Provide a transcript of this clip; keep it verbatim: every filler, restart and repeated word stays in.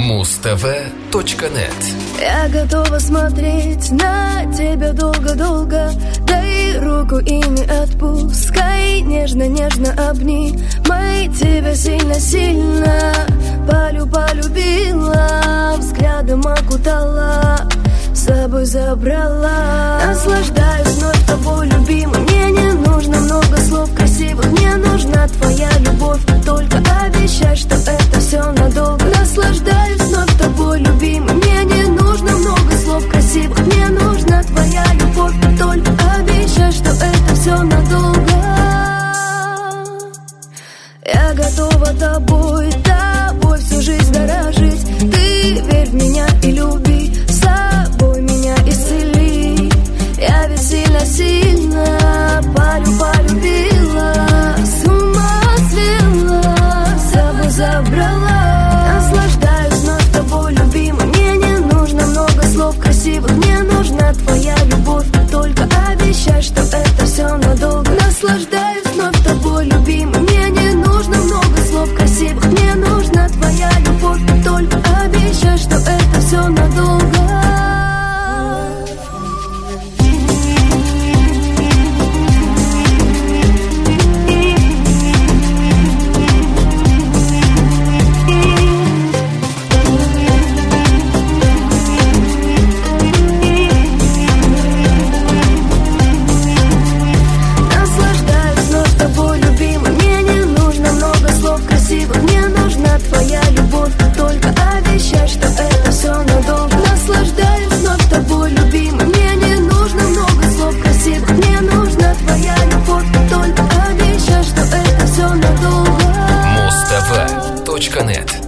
муз тв точка нет. Я готова смотреть на тебя долго-долго. Дай руку и не отпускай. Нежно-нежно обнимай тебя сильно-сильно. Полю полюбила, взглядом окутала, с собой забрала. Наслаждаюсь вновь тобой, любимой. Мне не нужно много слов красивых. Мне нужна твоя любовь. Только обещай, что это все надолго. Наслаждаюсь вновь тобой, любимый. Мне не нужно много слов красивых. Мне нужна твоя любовь. Только обещай, что это все надолго. Я готова тобой, тобой всю жизнь дорожить. Ты верь в меня и люби, с собой меня исцели. Я ведь сильно-сильно полю полюбила, с ума свела, с собой забрала. Наслаждаюсь вновь тобой, любимый. Мне не нужно много слов красивых. Мне нужна твоя любовь. Только обещай, что это все надолго. Наслаждаюсь вновь тобой, любимый. Мне не нужно много слов красивых. Мне нужна твоя любовь. Только обещай, что это все надолго. Твоя любовь, только обещай, что это все надолго. Наслаждаюсь вновь тобой, любимый. Мне не нужно много слов красивых. Мне нужна твоя любовь, только обещай, что это все надолго. муз тв точка нет.